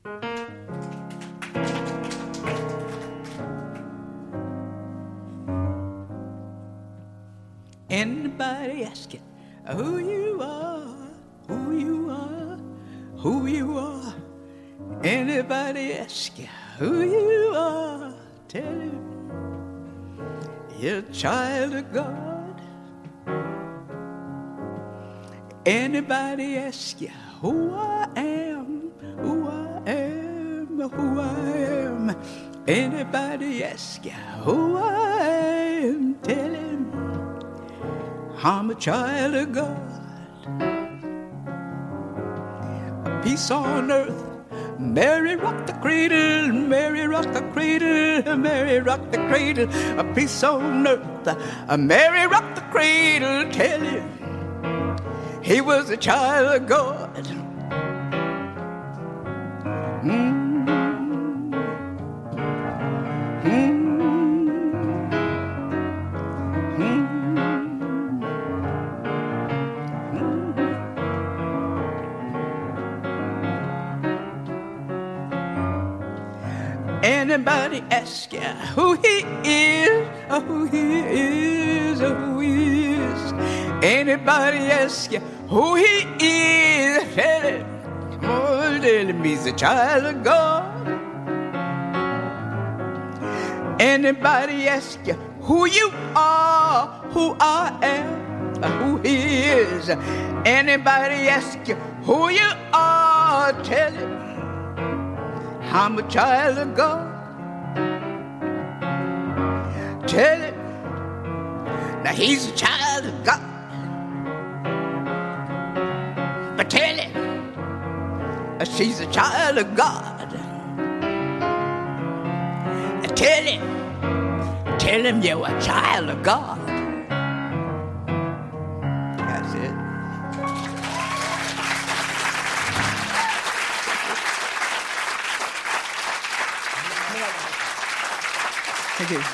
Anybody asking who you are, who you are, who you are? Anybody ask you who you are, tell him you're a child of God. Anybody ask you who I am, who I am, who I am? Anybody ask you who I am, tell him I'm a child of God. A peace on earth, Mary rock the cradle, Mary rock the cradle, Mary rock the cradle. A peace on earth, Mary rock the cradle. Tell him he was a child of God. Anybody ask you who he is, who he is, who he is? Anybody ask you who he is, tell him, oh, tell him he's a child of God. Anybody ask you who you are, who I am, who he is? Anybody ask you who you are, tell him I'm a child of God. Tell him now he's a child of God. But tell him she's a child of God. Tell him you're a child of God. That's it. Thank you.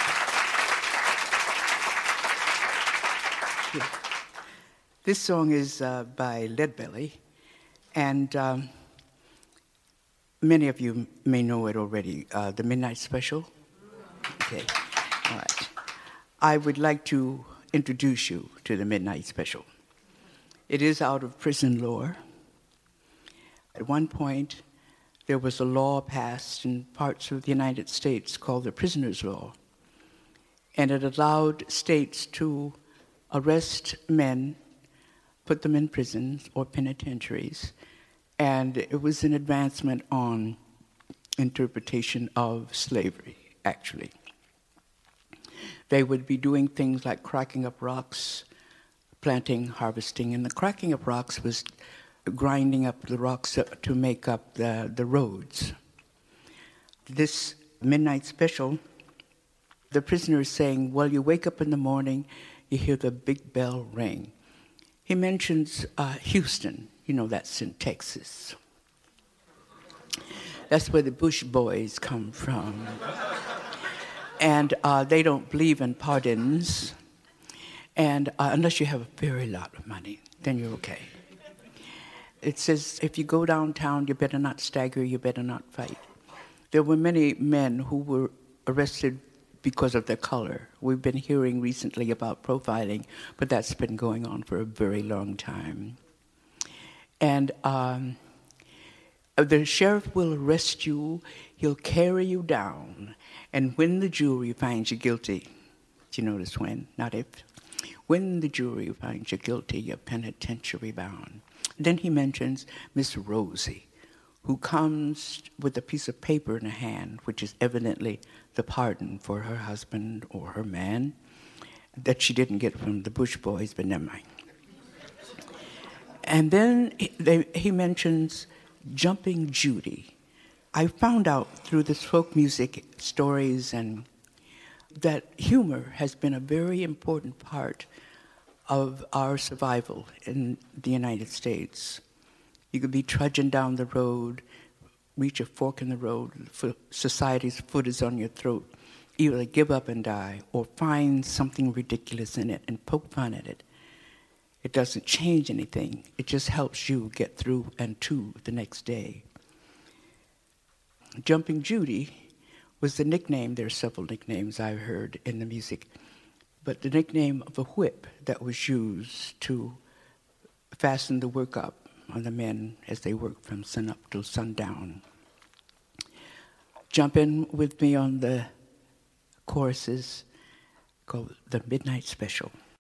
This song is by Leadbelly, and many of you may know it already, the Midnight Special. Okay, all right. I would like to introduce you to the Midnight Special. It is out of prison lore. At one point, there was a law passed in parts of the United States called the Prisoner's Law, and it allowed states to arrest men, put them in prisons or penitentiaries, and it was an advancement on interpretation of slavery, actually. They would be doing things like cracking up rocks, planting, harvesting, and the cracking up rocks was grinding up the rocks to make up the roads. This Midnight Special, the prisoner is saying, well, you wake up in the morning, you hear the big bell ring. He mentions Houston. You know, that's in Texas. That's where the Bush Boys come from. And they don't believe in pardons. And unless you have a very lot of money, then you're okay. It says, if you go downtown, you better not stagger, you better not fight. There were many men who were arrested because of their color. We've been hearing recently about profiling, but that's been going on for a very long time. And the sheriff will arrest you, he'll carry you down, and when the jury finds you guilty, do you notice when, not if? When the jury finds you guilty, you're penitentiary bound. Then he mentions Miss Rosie, who comes with a piece of paper in her hand, which is evidently the pardon for her husband or her man, that she didn't get from the Bush Boys, but never mind. And then he mentions Jumping Judy. I found out through this folk music stories and that humor has been a very important part of our survival in the United States. You could be trudging down the road, reach a fork in the road, society's foot is on your throat. Either give up and die or find something ridiculous in it and poke fun at it. It doesn't change anything. It just helps you get through and to the next day. Jumping Judy was the nickname. There are several nicknames I've heard in the music, but the nickname of a whip that was used to fasten the work up on the men as they worked from sun up till sundown. Jump in with me on the choruses called the Midnight Special.